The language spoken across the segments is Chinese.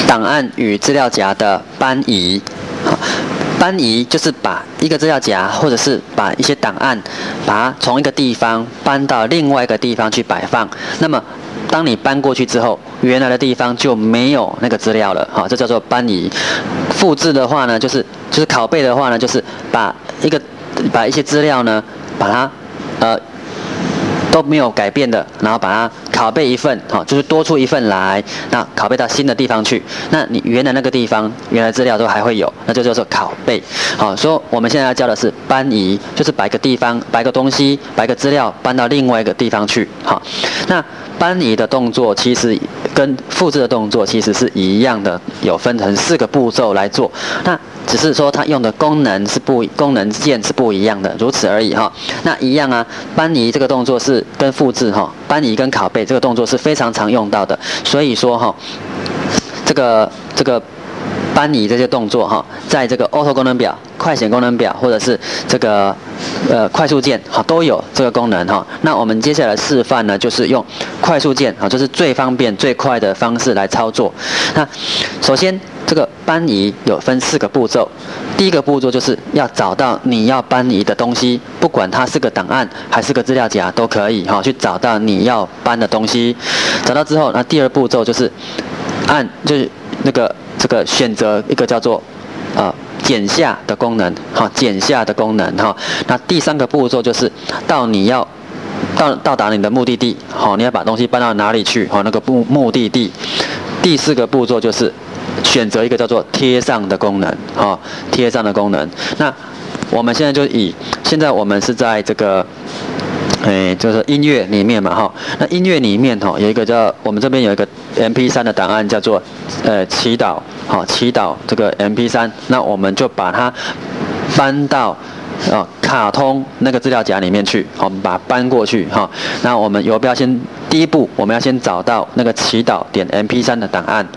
档案与资料夹的搬移。搬移就是把一个资料夹或者是把一些档案，把它从一个地方搬到另外一个地方去摆放。那么当你搬过去之后，原来的地方就没有那个资料了，这叫做搬移。复制的话呢，就是拷贝的话呢，就是把一些资料呢，把它都没有改变的，然后把它拷贝一份，就是多出一份来，那拷贝到新的地方去，那你原来那个地方原来资料都还会有，那就叫做拷贝。所以我们现在要教的是搬移，就是把一个地方、把一个东西、把一个资料搬到另外一个地方去。那搬移的动作其实跟复制的动作其实是一样的，有分成4个步骤来做。那只是说它用的功能键是不一样的，如此而已那一样啊，搬移这个动作是跟复制搬移跟拷贝这个动作是非常常用到的。所以说这个搬移这些动作在这个 Auto 功能表、快显功能表或者是这个快速键都有这个功能那我们接下来示范呢，就是用快速键就是最方便最快的方式来操作。那首先这个搬移有分4个步骤，第一个步骤就是要找到你要搬移的东西，不管它是个档案还是个资料夹都可以去找到你要搬的东西。找到之后，那第2步骤就是就是这个选择一个叫做剪下的功能剪下的功能那第3个步骤就是到达你的目的地你要把东西搬到哪里去那个目的地。第4个步骤就是选择一个叫做贴上的功能贴上的功能。那我们现在现在我们是在这个就是音乐里面嘛那音乐里面有一个我们这边有一个 MP3 的档案叫做祈祷祈祷这个 MP3， 那我们就把它搬到卡通那个资料夹里面去，我们把它搬过去那我们第一步我们要先找到那个祈祷点 MP3 的档案。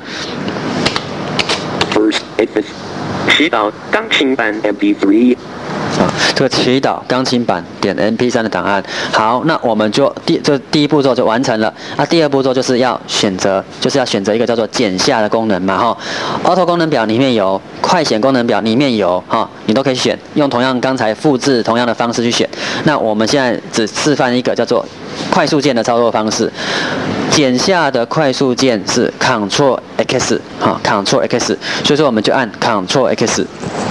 祈祷钢琴版 MP3。 这个祈祷钢琴版点 MP3 的档案。好，那我们就第一步骤就完成了。第2步骤就是要选择一个叫做剪下的功能嘛Auto 功能表里面有，快显功能表里面有你都可以选，用刚才复制同样的方式去选。那我们现在只示范一个叫做快速键的操作方式。剪下的快速键是 Ctrl X Ctrl X， 所以说我们就按 Ctrl X。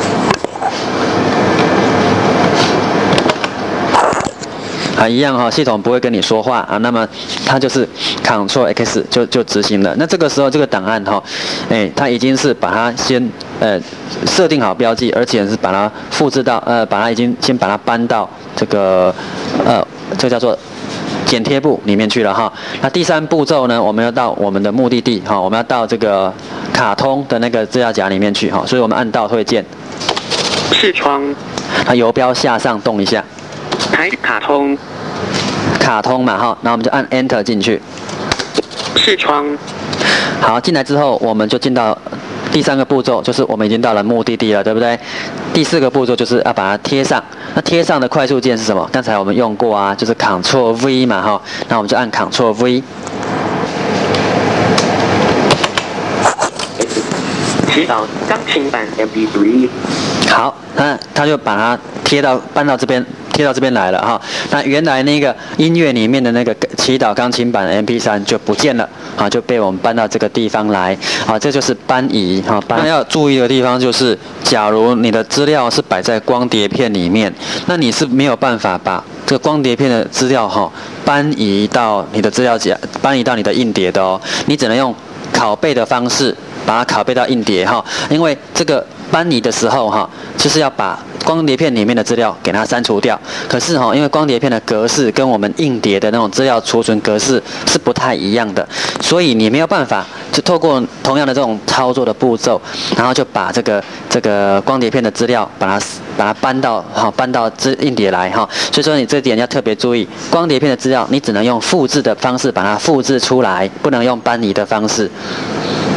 一样系统不会跟你说话那么它就是 Ctrl X 就执行了。那这个时候这个档案它已经是把它先设定好标记，而且是把它复制到把它已经先把它搬到这个这叫做剪贴簿里面去了那第3步骤呢，我们要到我们的目的地我们要到这个卡通的那个资料夹里面去所以我们按倒退键， 视窗， 它游标下上动一下， 开卡通嘛然后我们就按 Enter 进去， 视窗。 好，进来之后我们就进到第3个步骤，就是我们已经到了目的地了，对不对？第4个步骤就是要把它贴上。那贴上的快速键是什么？刚才我们用过就是 Ctrl V 嘛那我们就按 Ctrl V。 祈祷钢琴版 MP3。 好，那它就把它搬到这边。贴到这边来了那原来那个音乐里面的那个祈祷钢琴版 MP3 就不见了就被我们搬到这个地方来这就是搬移那要注意的地方就是，假如你的资料是摆在光碟片里面，那你是没有办法把这个光碟片的资料搬移到你的资料夹，搬移到你的硬碟的你只能用拷贝的方式把它拷贝到硬碟因为这个搬移的时候就是要把光碟片里面的资料给它删除掉。可是因为光碟片的格式跟我们硬碟的那种资料储存格式是不太一样的，所以你没有办法就透过同样的这种操作的步骤，然后就把这个光碟片的资料把它搬到硬碟来所以说你这点要特别注意，光碟片的资料你只能用复制的方式把它复制出来，不能用搬移的方式。